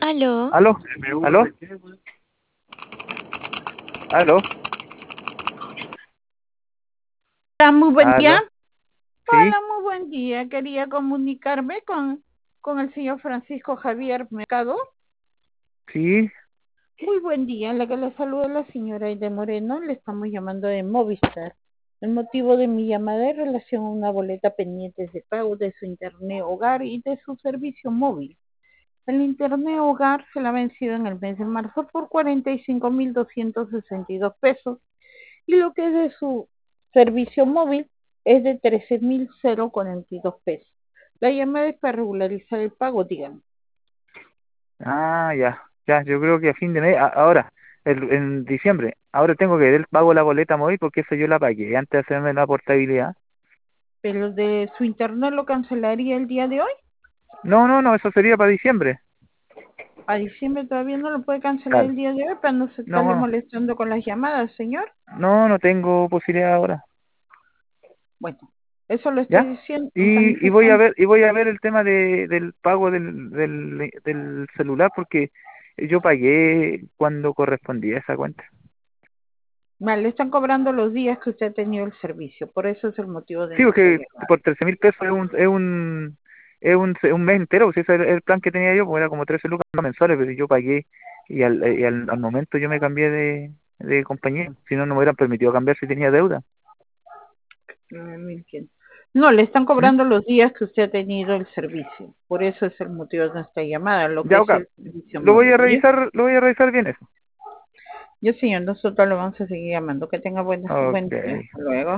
Aló, ¿Aló? ¿Aló? ¿Aló? Hola, muy buen día. ¿Aló? Hola, ¿Sí? muy buen día. Quería comunicarme con el señor Francisco Javier Mercado. ¿Sí? Muy buen día. La que le saluda la señora Aide Moreno. Le estamos llamando de Movistar. El motivo de mi llamada es en relación a una boleta pendiente de pago de su internet hogar y de su servicio móvil. El internet hogar se la ha vencido en el mes de marzo por 45.262 pesos y lo que es de su servicio móvil es de 13.042 pesos. La llamada es para regularizar el pago, díganme. Ah, ya. Ya, yo creo que a fin de mes, ahora, en diciembre, ahora tengo que ver el pago de la boleta móvil porque eso yo la pagué antes de hacerme la portabilidad. Pero de su internet lo cancelaría el día de hoy. No, no, no, eso sería para diciembre. A diciembre todavía no lo puede cancelar Claro. el día de hoy para no se estarle No, molestando con las llamadas, señor. no, no tengo posibilidad ahora. Bueno, eso lo estoy ¿Ya? diciendo, Y voy a manifestando. ver, el tema del pago del celular porque yo pagué cuando correspondía esa cuenta. Vale, le están cobrando los días que usted ha tenido el servicio, por eso es el motivo de Sí, nuestra porque llamada. por 13.000 pesos es un mes entero, pues ese es el plan que tenía yo, pues era como 13 lucas mensuales, pero yo pagué y al momento yo me cambié de compañía, si no, no me hubieran permitido cambiar si tenía deuda. No entiendo. No, le están ¿Mm? cobrando los días que usted ha tenido el servicio. Por eso es el motivo de nuestra llamada, lo que Ya, es ok, el servicio móvil. ¿Oye? lo voy a revisar bien eso. Yo, señor, nosotros lo vamos a seguir llamando. Que tenga buen Ok. día. Hasta luego.